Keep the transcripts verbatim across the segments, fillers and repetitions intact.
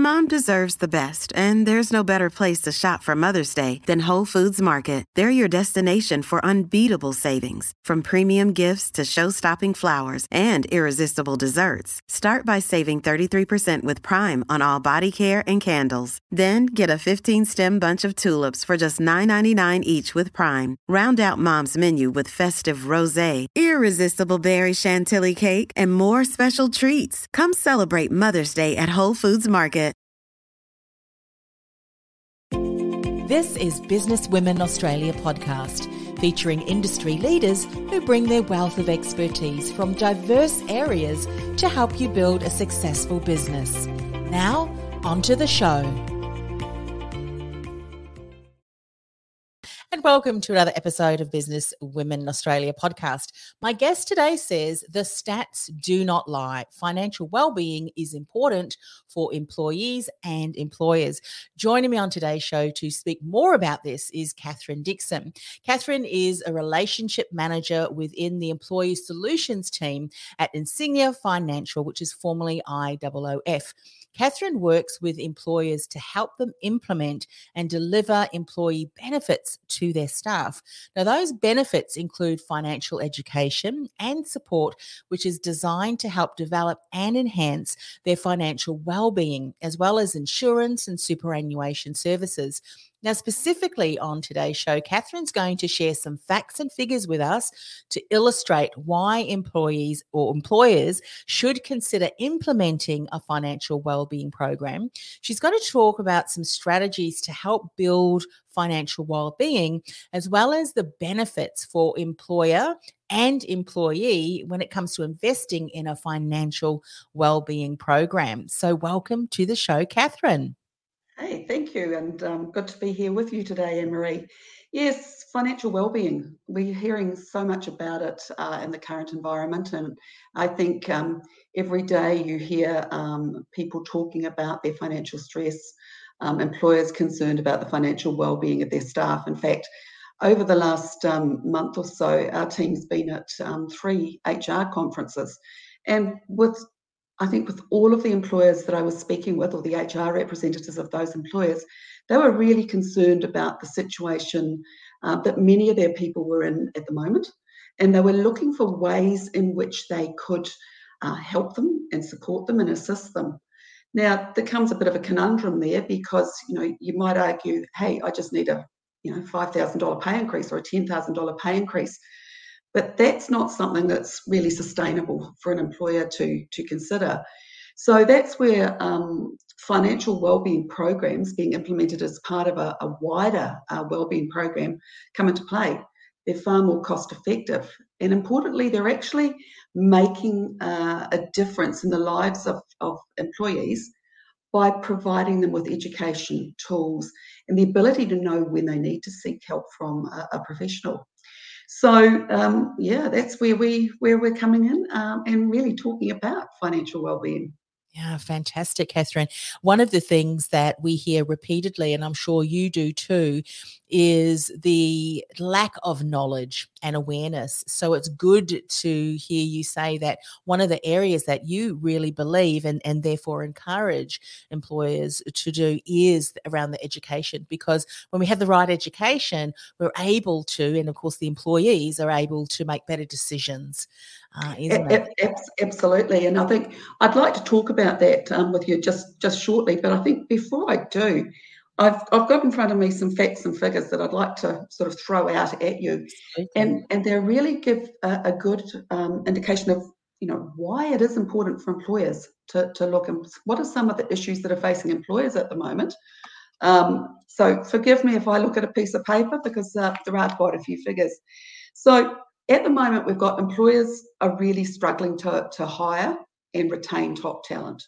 Mom deserves the best, and there's no better place to shop for Mother's Day than Whole Foods Market. They're your destination for unbeatable savings, from premium gifts to show-stopping flowers and irresistible desserts. Start by saving thirty-three percent with Prime on all body care and candles. Then get a fifteen-stem bunch of tulips for just nine ninety-nine each with Prime. Round out Mom's menu with festive rosé, irresistible berry chantilly cake, and more special treats. Come celebrate Mother's Day at Whole Foods Market. This is Business Women Australia podcast, featuring industry leaders who bring their wealth of expertise from diverse areas to help you build a successful business. Now, onto the show. And welcome to another episode of Business Women Australia podcast. My guest today says the stats do not lie. Financial well-being is important for employees and employers. Joining me on today's show to speak more about this is Catherine Dixon. Catherine is a relationship manager within the Employee Solutions team at Insignia Financial, which is formerly I O O F. Catherine works with employers to help them implement and deliver employee benefits to their staff. Now, those benefits include financial education and support, which is designed to help develop and enhance their financial well-being, as well as insurance and superannuation services. Now, specifically on today's show, Catherine's going to share some facts and figures with us to illustrate why employees or employers should consider implementing a financial wellbeing program. She's going to talk about some strategies to help build financial wellbeing, as well as the benefits for employer and employee when it comes to investing in a financial wellbeing program. So welcome to the show, Catherine. Hey, thank you, and um, good to be here with you today, Anne-Marie. Yes, financial wellbeing. We're hearing so much about it uh, in the current environment, and I think um, every day you hear um, people talking about their financial stress, um, employers concerned about the financial wellbeing of their staff. In fact, over the last um, month or so, our team's been at um, three H R conferences, and with I think with all of the employers that I was speaking with, or the H R representatives of those employers, they were really concerned about the situation uh, that many of their people were in at the moment. And they were looking for ways in which they could uh, help them and support them and assist them. Now, there comes a bit of a conundrum there because, you know, you might argue, hey, I just need a, you know, five thousand dollars pay increase or a ten thousand dollars pay increase. But that's not something that's really sustainable for an employer to, to consider. So that's where um, financial wellbeing programs being implemented as part of a, a wider uh, wellbeing program come into play. They're far more cost effective. And importantly, they're actually making uh, a difference in the lives of, of employees by providing them with education, tools, and the ability to know when they need to seek help from a, a professional. So um, yeah, that's where we where we're coming in um, and really talking about financial wellbeing. Yeah, fantastic, Catherine. One of the things that we hear repeatedly, and I'm sure you do too, is the lack of knowledge and awareness. So it's good to hear you say that one of the areas that you really believe and, and therefore encourage employers to do is around the education, because when we have the right education, we're able to, and of course the employees are able to make better decisions. Uh, isn't it? Absolutely. And I think I'd like to talk about that um, with you just, just shortly. But I think before I do, I've, I've got in front of me some facts and figures that I'd like to sort of throw out at you. Okay. And, and they really give a, a good um, indication of, you know, why it is important for employers to, to look and what are some of the issues that are facing employers at the moment. Um, so forgive me if I look at a piece of paper because uh, there are quite a few figures. So at the moment, we've got employers are really struggling to, to hire and retain top talent.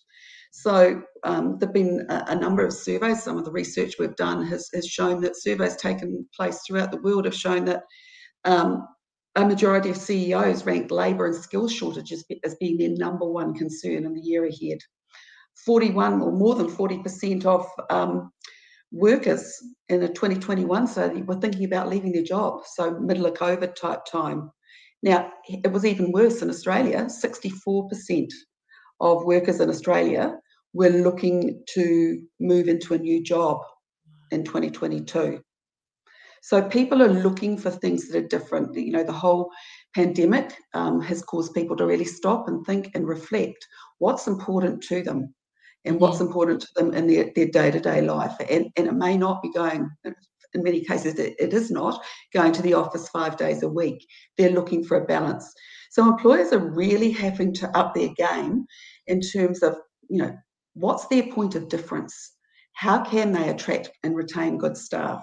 So um, there have been a, a number of surveys. Some of the research we've done has, has shown that surveys taken place throughout the world have shown that um, a majority of C E Os ranked labour and skills shortages as being their number one concern in the year ahead. forty-one or more than forty percent of um, workers in a twenty twenty-one study were thinking about leaving their job, so middle of COVID type time. Now, it was even worse in Australia. sixty-four percent of workers in Australia were looking to move into a new job in twenty twenty-two. So people are looking for things that are different. You know, the whole pandemic um, has caused people to really stop and think and reflect what's important to them and Mm-hmm. what's important to them in their, their day-to-day life. And, and it may not be going, in many cases, it, it is not going to the office five days a week. They're looking for a balance. So employers are really having to up their game in terms of, you know, what's their point of difference? How can they attract and retain good staff?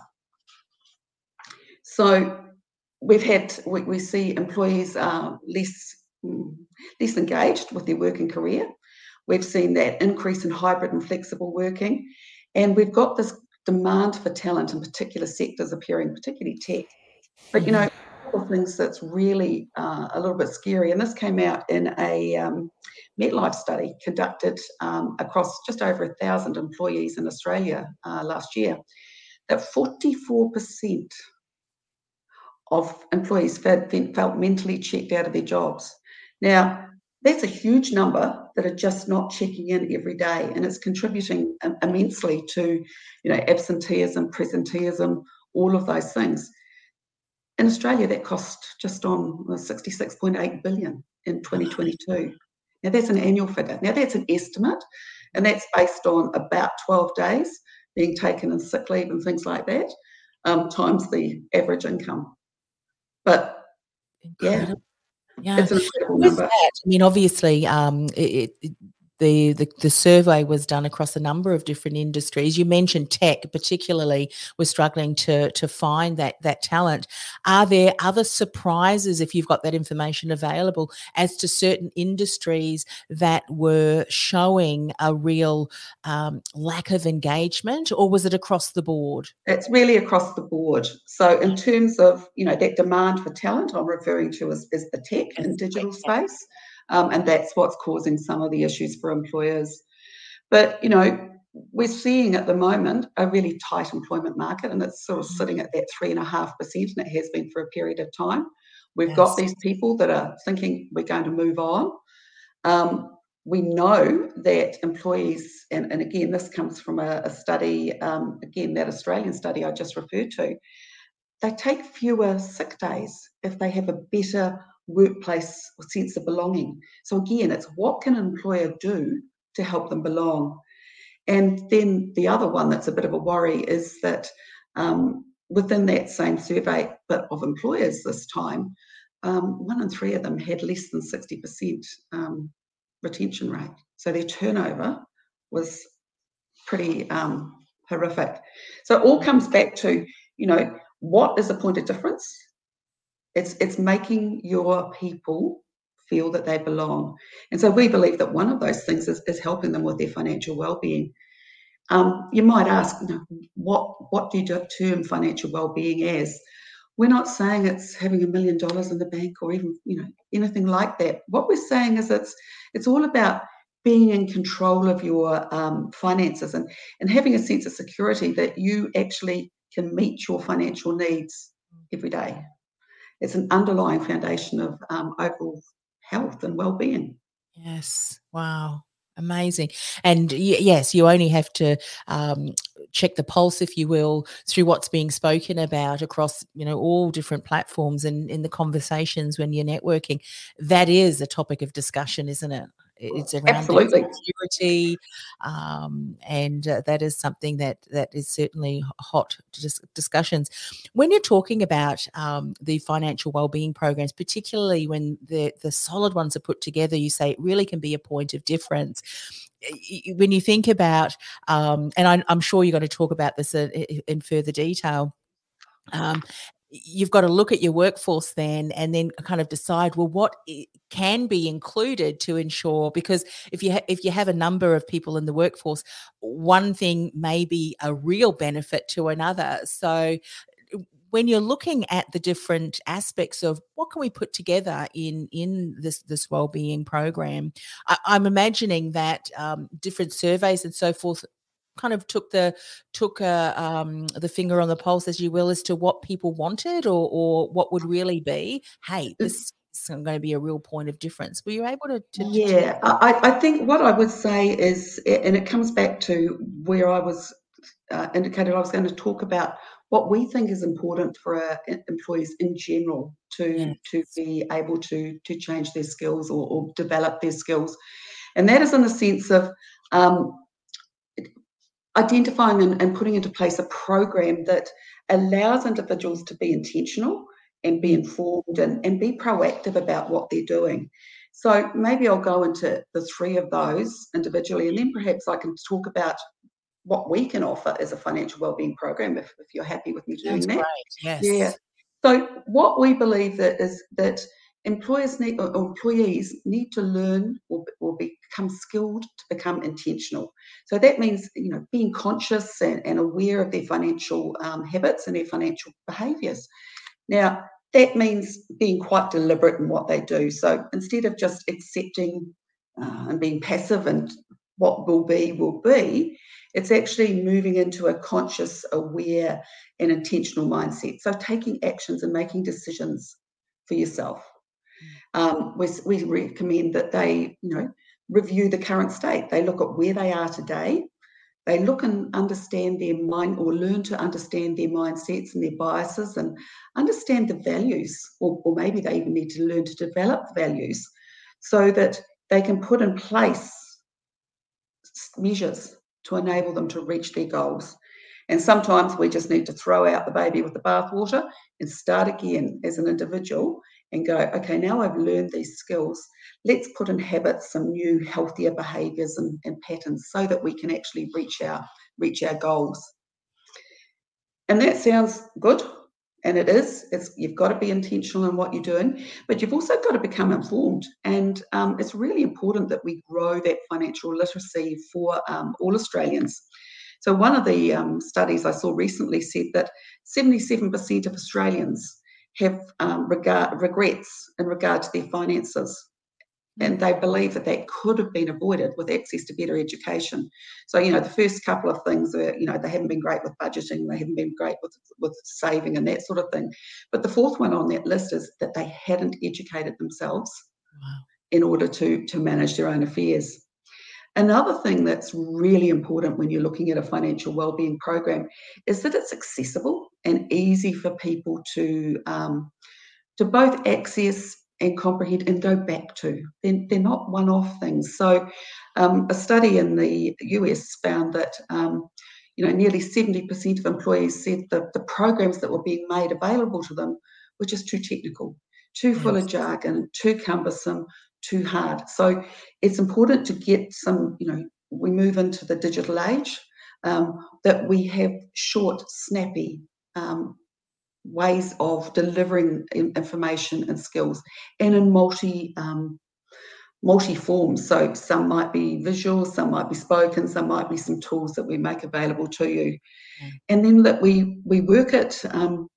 So we've had, we, we see employees are less, less engaged with their working career. We've seen that increase in hybrid and flexible working. And we've got this demand for talent in particular sectors appearing, particularly tech. But, you know, a couple of things that's really uh, a little bit scary, and this came out in a um, MetLife study conducted um, across just over a thousand employees in Australia uh, last year, that forty-four percent of employees felt, felt mentally checked out of their jobs. Now, that's a huge number that are just not checking in every day, and it's contributing immensely to, you know, absenteeism, presenteeism, all of those things. In Australia, that cost just on sixty-six point eight billion in twenty twenty-two. Now, that's an annual figure. Now, that's an estimate, and that's based on about twelve days being taken in sick leave and things like that, um, times the average income. But Incredible. yeah, Yeah. it's an incredible With number. that, I mean, obviously, um, it, it, the, the the survey was done across a number of different industries. You mentioned tech, particularly, was struggling to to find that that talent. Are there other surprises, if you've got that information available, as to certain industries that were showing a real um, lack of engagement, or was it across the board? It's really across the board. So in terms of, you know, that demand for talent, I'm referring to as, as the tech and digital space. Um, and that's what's causing some of the issues for employers. But, you know, we're seeing at the moment a really tight employment market, and it's sort of sitting at that three and a half percent, and it has been for a period of time. We've Yes. got these people that are thinking we're going to move on. Um, we know that employees, and, and again, this comes from a, a study, um, again, that Australian study I just referred to, they take fewer sick days if they have a better workplace sense of belonging. So again, it's what can an employer do to help them belong? And then the other one that's a bit of a worry is that um, within that same survey, but of employers this time, um, one in three of them had less than sixty percent um, retention rate. So their turnover was pretty um, horrific. So it all comes back to, you know, what is the point of difference? It's it's making your people feel that they belong. And so we believe that one of those things is, is helping them with their financial well-being. Um, you might ask, you know, what, what do you term financial well-being as? We're not saying it's having a million dollars in the bank or even, you know, anything like that. What we're saying is it's it's all about being in control of your um, finances and, and having a sense of security that you actually can meet your financial needs every day. It's an underlying foundation of um, overall health and well-being. Yes. Wow. Amazing. And y- yes, you only have to um, check the pulse, if you will, through what's being spoken about across, you know, all different platforms and in the conversations when you're networking. That is a topic of discussion, isn't it? It's around Absolutely. that security, um, and uh, that is something that that is certainly hot dis- discussions. When you're talking about um, the financial wellbeing programs, particularly when the the solid ones are put together, you say it really can be a point of difference. When you think about, um, and I, I'm sure you're going to talk about this in, in further detail. Um, you've got to look at your workforce then and then kind of decide, well, what can be included to ensure, because if you ha- if you have a number of people in the workforce, one thing may be a real benefit to another. So when you're looking at the different aspects of what can we put together in in this this wellbeing program, I, I'm imagining that um, different surveys and so forth kind of took the took a, um, the finger on the pulse, as you will, as to what people wanted or or what would really be, hey, this is that's going to be a real point of difference. Were you able to? to, to Yeah, I, I think what I would say is, and it comes back to where I was uh, indicated I was going to talk about what we think is important for our employees in general to Yes. to be able to to change their skills or, or develop their skills, and that is in the sense of um, identifying and, and putting into place a program that allows individuals to be intentional and be informed and, and be proactive about what they're doing. So maybe I'll go into the three of those individually, and then perhaps I can talk about what we can offer as a financial wellbeing program, if, if you're happy with me doing Sounds that. great. Yes. Yeah. So what we believe that is that employers need, or employees need to learn or, or become skilled to become intentional. So that means, you know, being conscious and, and aware of their financial um, habits and their financial behaviours. Now, that means being quite deliberate in what they do. So instead of just accepting uh, and being passive and what will be, will be, it's actually moving into a conscious, aware and intentional mindset. So taking actions and making decisions for yourself. Um, we, we recommend that they, you know, review the current state. They look at where they are today. They look and understand their mind, or learn to understand their mindsets and their biases, and understand the values, or, or maybe they even need to learn to develop values so that they can put in place measures to enable them to reach their goals. And sometimes we just need to throw out the baby with the bathwater and start again as an individual and go, okay, now I've learned these skills. Let's put in habits, some new healthier behaviours and, and patterns so that we can actually reach our reach our goals. And that sounds good, and it is. It's, you've got to be intentional in what you're doing, but you've also got to become informed. And um, it's really important that we grow that financial literacy for um, all Australians. So one of the um, studies I saw recently said that seventy-seven percent of Australians have um, regard, regrets in regard to their finances. And they believe that that could have been avoided with access to better education. So, you know, the first couple of things are, you know, they haven't been great with budgeting, they haven't been great with, with saving and that sort of thing. But the fourth one on that list is that they hadn't educated themselves wow. in order to, to manage their own affairs. Another thing that's really important when you're looking at a financial wellbeing program is that it's accessible and easy for people to, um, to both access and comprehend and go back to. They're, they're not one-off things. So um, a study in the U S found that um, you know, nearly seventy percent of employees said that the programs that were being made available to them were just too technical, too yes. full of jargon, too cumbersome, too hard. So it's important to get some, you know, we move into the digital age, um, that we have short, snappy um, ways of delivering information and skills, and in multi um, multi forms. So some might be visual, some might be spoken, some might be some tools that we make available to you, yeah. and then that we we work at um,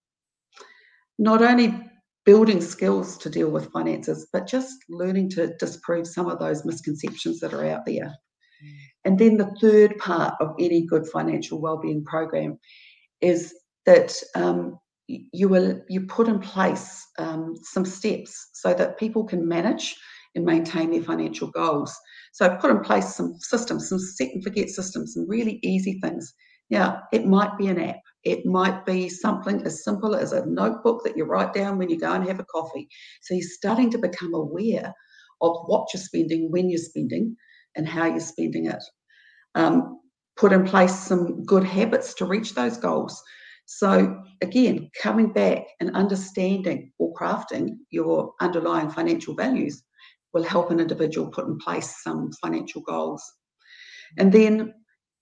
not only building skills to deal with finances, but just learning to disprove some of those misconceptions that are out there. Mm. And then the third part of any good financial wellbeing program is that um, you will you put in place um, some steps so that people can manage and maintain their financial goals. So put in place some systems, some set and forget systems, some really easy things. Now, it might be an app. It might be something as simple as a notebook that you write down when you go and have a coffee. So you're starting to become aware of what you're spending, when you're spending, and how you're spending it. Um, put in place some good habits to reach those goals. So again, coming back and understanding or crafting your underlying financial values will help an individual put in place some financial goals. And then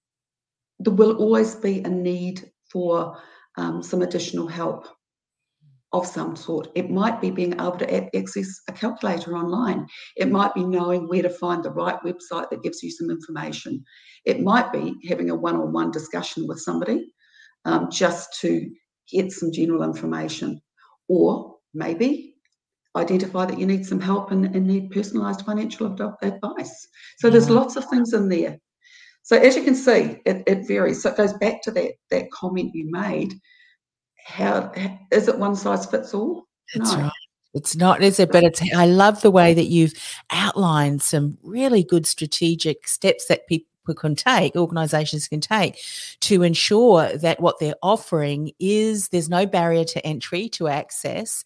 there will always be a need for um, some additional help of some sort. It might be being able to access a calculator online. It might be knowing where to find the right website that gives you some information. It might be having a one-on-one discussion with somebody um, just to get some general information. Or maybe identify that you need some help and, and need personalised financial advice. So yeah. there's lots of things in there. So as you can see, it, it varies. So it goes back to that, that comment you made. How is it one size fits all? That's no. right. It's not, is it? But it's, I love the way that you've outlined some really good strategic steps that people can take, organizations can take to ensure that what they're offering is there's no barrier to entry to access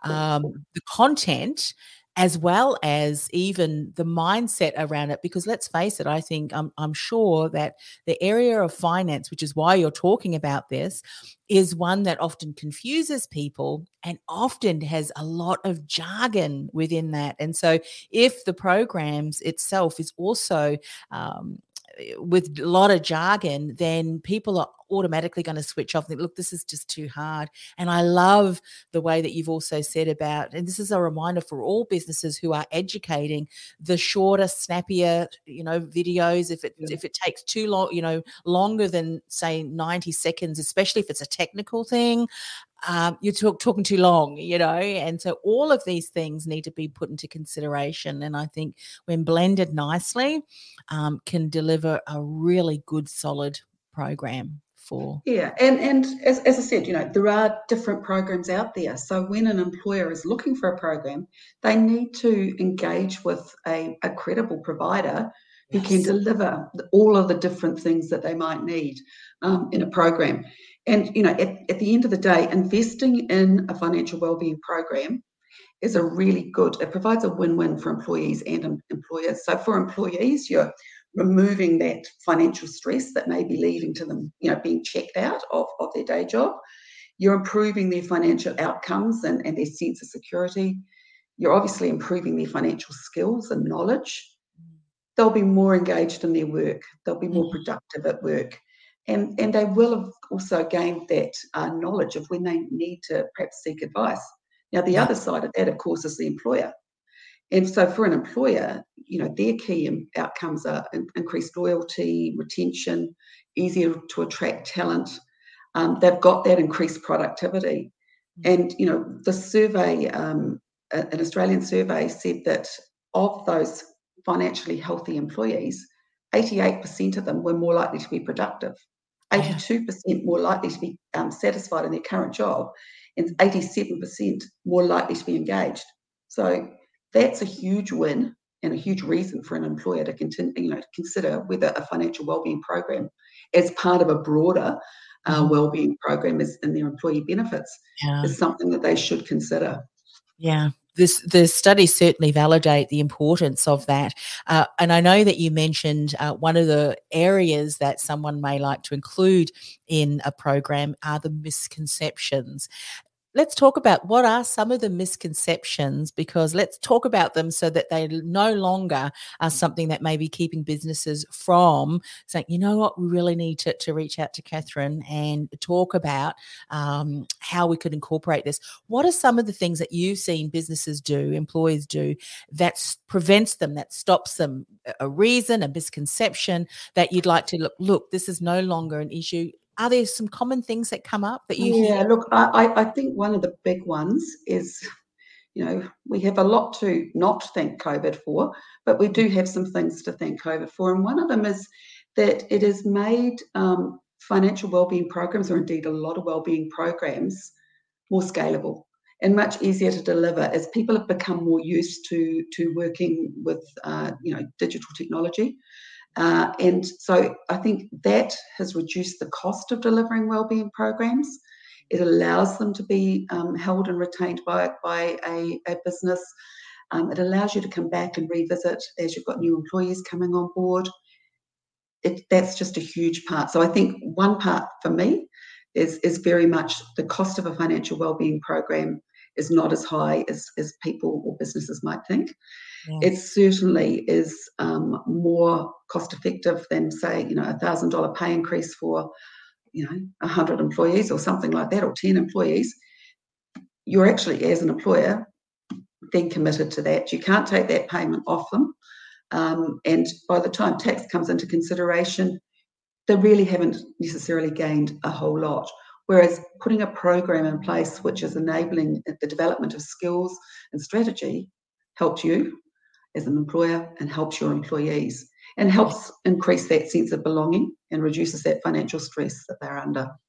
um, the content, as well as even the mindset around it. Because let's face it, I think I'm, I'm sure that the area of finance, which is why you're talking about this, is one that often confuses people and often has a lot of jargon within that. And so if the programs itself is also um, with a lot of jargon, then people are automatically going to switch off and think, look, this is just too hard. And I love the way that you've also said about, and this is a reminder for all businesses who are educating, the shorter, snappier, you know, videos. If it yeah. if it takes too long, you know, longer than say ninety seconds, especially if it's a technical thing, um, you're talk, talking too long, you know. And so all of these things need to be put into consideration. And I think when blended nicely, um, can deliver a really good, solid program. For. Yeah, and and as, as I said, you know, there are different programs out there. So when an employer is looking for a program, they need to engage with a, a credible provider who yes. can deliver all of the different things that they might need um, in a program. And, you know, at, at the end of the day, investing in a financial wellbeing program is a really good, it provides a win-win for employees and employers. So for employees, you're removing that financial stress that may be leading to them, you know, being checked out of, of their day job. You're improving their financial outcomes and, and their sense of security. You're obviously improving their financial skills and knowledge. They'll be more engaged in their work. They'll be more productive at work. And, and they will have also gained that uh, knowledge of when they need to perhaps seek advice. Now, the yeah. other side of that, of course, is the employer. And so for an employer, you know, their key outcomes are increased loyalty, retention, easier to attract talent. Um, they've got that increased productivity. And, you know, the survey, um, an Australian survey said that of those financially healthy employees, eighty-eight percent of them were more likely to be productive, eighty-two percent more likely to be um, satisfied in their current job, and eighty-seven percent more likely to be engaged. So that's a huge win and a huge reason for an employer to continue, you know, to consider whether a financial wellbeing program as part of a broader uh, wellbeing program is in their employee benefits yeah. is something that they should consider. Yeah. This, the studies certainly validate the importance of that. Uh, and I know that you mentioned uh, one of the areas that someone may like to include in a program are the misconceptions. Let's talk about what are some of the misconceptions, because let's talk about them so that they no longer are something that may be keeping businesses from saying, you know what, we really need to, to reach out to Catherine and talk about um, how we could incorporate this. What are some of the things that you've seen businesses do, employees do, that prevents them, that stops them, a reason, a misconception that you'd like to look, look, this is no longer an issue? Are there some common things that come up that you yeah, hear? Look, I, I think one of the big ones is, you know, we have a lot to not thank COVID for, but we do have some things to thank COVID for. And one of them is that it has made um, financial wellbeing programs, or indeed a lot of wellbeing programs, more scalable and much easier to deliver as people have become more used to, to working with, uh, you know, digital technology. Uh, and so I think that has reduced the cost of delivering wellbeing programs. It allows them to be um, held and retained by, by a, a business. Um, it allows you to come back and revisit as you've got new employees coming on board. It, that's just a huge part. So I think one part for me is, is very much the cost of a financial wellbeing program is not as high as, as people or businesses might think. Yeah. It certainly is um, more cost effective than, say, you know, a one thousand dollars pay increase for, you know, one hundred employees or something like that, or ten employees. You're actually, as an employer, then committed to that. You can't take that payment off them. Um, and by the time tax comes into consideration, they really haven't necessarily gained a whole lot. Whereas putting a program in place which is enabling the development of skills and strategy helps you as an employer and helps your employees and helps increase that sense of belonging and reduces that financial stress that they're under.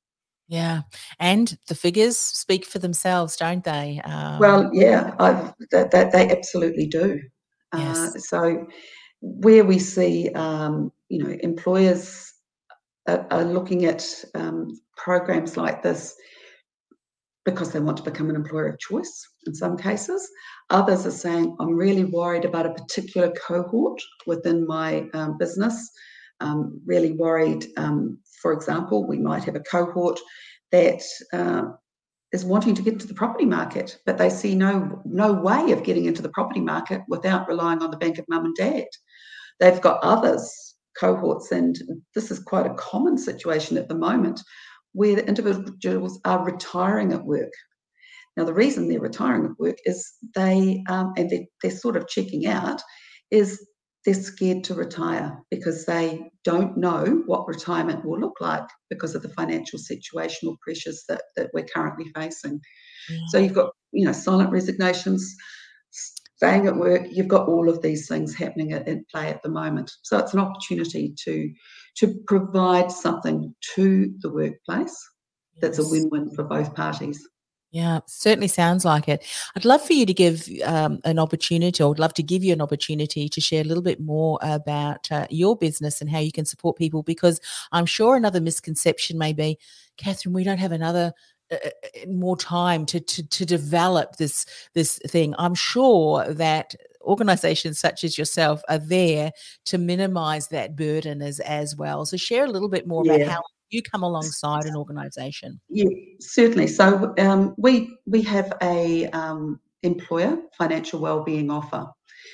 Yeah. And the figures speak for themselves, don't they? Um, Well, yeah, I've, that, that they absolutely do. Uh, yes. so where we see, um, you know, employers are, are looking at um, programs like this because they want to become an employer of choice in some cases. Others are saying, I'm really worried about a particular cohort within my um, business. Um, really worried, um, for example, we might have a cohort that uh, is wanting to get into the property market, but they see no no way of getting into the property market without relying on the bank of mum and dad. They've got others, cohorts, and this is quite a common situation at the moment, where the individuals are retiring at work. Now, the reason they're retiring at work is they, um, and they're, they're sort of checking out, is they're scared to retire because they don't know what retirement will look like because of the financial situational pressures that, that we're currently facing. Yeah. So you've got, you know, silent resignations, staying at work. You've got all of these things happening at, at play at the moment. So it's an opportunity to to provide something to the workplace that's a Yes. win-win for both parties. Yeah, certainly sounds like it. I'd love for you to give um, an opportunity, or I'd love to give you an opportunity to share a little bit more about uh, your business and how you can support people, because I'm sure another misconception may be, Catherine, we don't have another uh, uh, more time to, to to develop this this thing. I'm sure that organizations such as yourself are there to minimize that burden as as well. So share a little bit more about Yeah. how you come alongside an organization. Yeah, certainly. So um, we we have a um, employer financial wellbeing offer.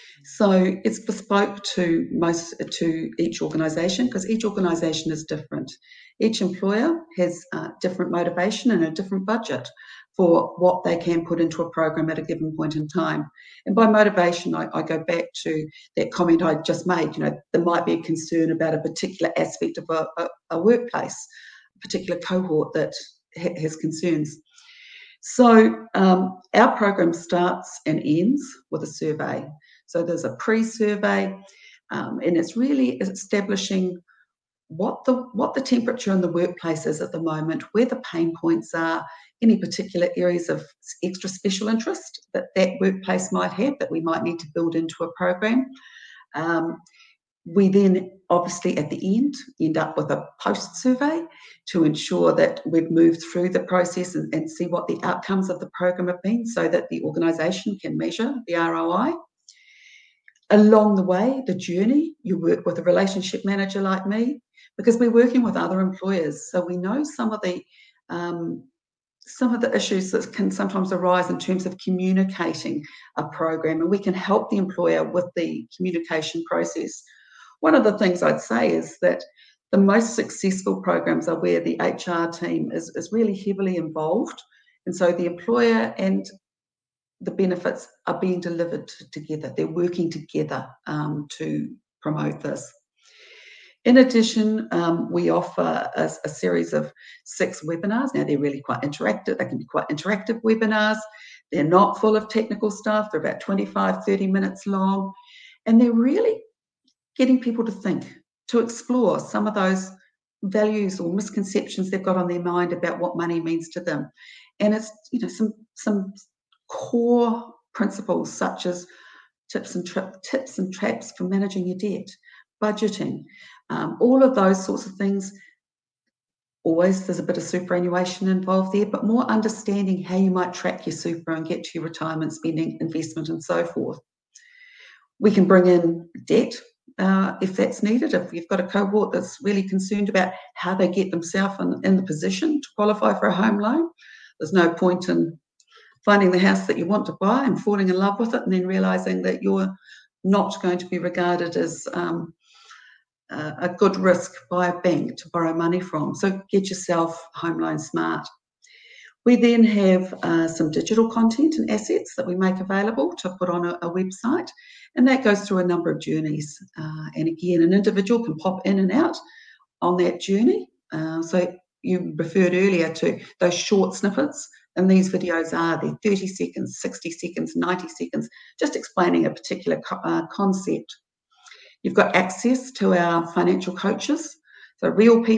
So it's bespoke to most to each organisation because each organisation is different. Each employer has uh, different motivation and a different budget for what they can put into a program at a given point in time. And by motivation, I, I go back to that comment I just made. You know, there might be a concern about a particular aspect of a, a, a workplace, a particular cohort that ha- has concerns. So um, our program starts and ends with a survey. So there's a pre-survey, um, and it's really establishing what the what the temperature in the workplace is at the moment, where the pain points are, any particular areas of extra special interest that that workplace might have that we might need to build into a program. Um, we then obviously at the end end up with a post survey to ensure that we've moved through the process and, and see what the outcomes of the program have been so that the organisation can measure the R O I. Along the way, the journey, you work with a relationship manager like me because we're working with other employers. So we know some of the um, some of the issues that can sometimes arise in terms of communicating a program, and we can help the employer with the communication process. One of the things I'd say is that the most successful programs are where the H R team is, is really heavily involved. And so the employer and the benefits are being delivered together. They're working together um, to promote this. In addition, um, we offer a, a series of six webinars. Now, they're really quite interactive. They can be quite interactive webinars. They're not full of technical stuff. They're about twenty-five, thirty minutes long. And they're really getting people to think, to explore some of those values or misconceptions they've got on their mind about what money means to them. And it's, you know, some some core principles such as tips and tri- tips and traps for managing your debt, budgeting, um, all of those sorts of things. Always there's a bit of superannuation involved there, but more understanding how you might track your super and get to your retirement spending, investment, and so forth. We can bring in debt uh, if that's needed. If you've got a cohort that's really concerned about how they get themselves in, in the position to qualify for a home loan, there's no point in finding the house that you want to buy and falling in love with it and then realising that you're not going to be regarded as um, uh, a good risk by a bank to borrow money from. So get yourself home loan smart. We then have uh, some digital content and assets that we make available to put on a, a website, and that goes through a number of journeys. Uh, and again, an individual can pop in and out on that journey. Uh, so you referred earlier to those short snippets, and these videos are they're thirty seconds, sixty seconds, ninety seconds, just explaining a particular co- uh, concept. You've got access to our financial coaches, so real people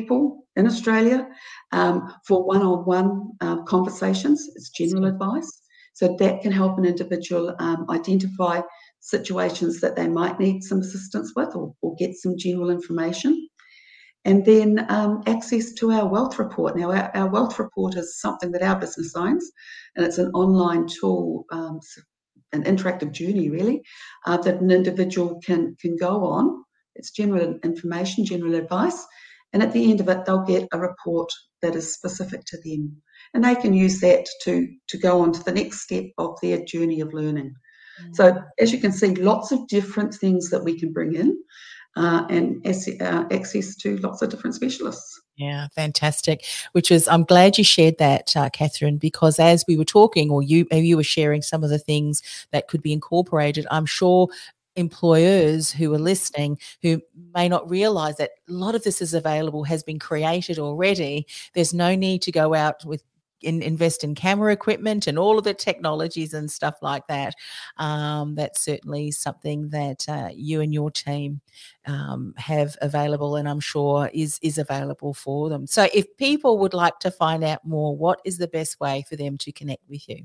in Australia um, for one-on-one uh, conversations. It's general advice. So that can help an individual um, identify situations that they might need some assistance with, or, or get some general information. And then um, access to our wealth report. Now, our, our wealth report is something that our business owns, and it's an online tool, um, an interactive journey, really, uh, that an individual can, can go on. It's general information, general advice, and at the end of it, they'll get a report that is specific to them. And they can use that to, to go on to the next step of their journey of learning. Mm. So, as you can see, lots of different things that we can bring in. Uh, and uh, access to lots of different specialists. Yeah, fantastic. Which is, I'm glad you shared that, uh, Catherine, because as we were talking, or you you were sharing some of the things that could be incorporated, I'm sure employers who are listening who may not realise that a lot of this is available, has been created already. There's no need to go out with In, invest in camera equipment and all of the technologies and stuff like that. Um, that's certainly something that uh, you and your team um, have available, and I'm sure is is available for them. So if people would like to find out more, what is the best way for them to connect with you?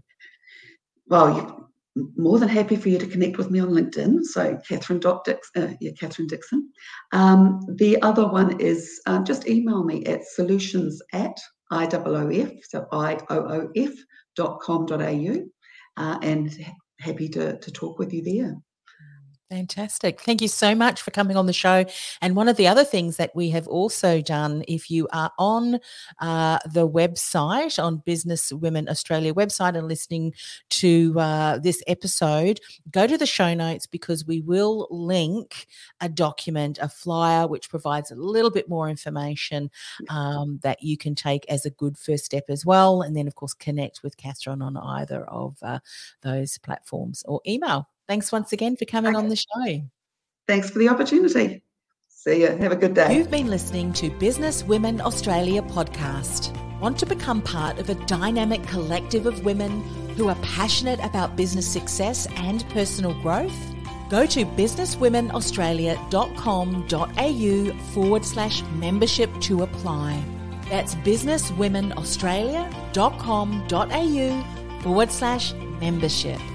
Well, you're more than happy for you to connect with me on LinkedIn. So Catherine Dix, uh, yeah, Catherine Dixon. Um, the other one is uh, just email me at solutions at I O O F, so I O O F dot com dot A U, uh, and happy to, to talk with you there. Fantastic. Thank you so much for coming on the show. And one of the other things that we have also done, if you are on uh, the website, on Business Women Australia website and listening to uh, this episode, go to the show notes, because we will link a document, a flyer, which provides a little bit more information um, that you can take as a good first step as well. And then, of course, connect with Catherine on either of uh, those platforms or email. Thanks once again for coming okay. on the show. Thanks for the opportunity. See you. Have a good day. You've been listening to Business Women Australia podcast. Want to become part of a dynamic collective of women who are passionate about business success and personal growth? Go to businesswomenaustralia.com.au forward slash membership to apply. That's businesswomenaustralia.com.au forward slash membership.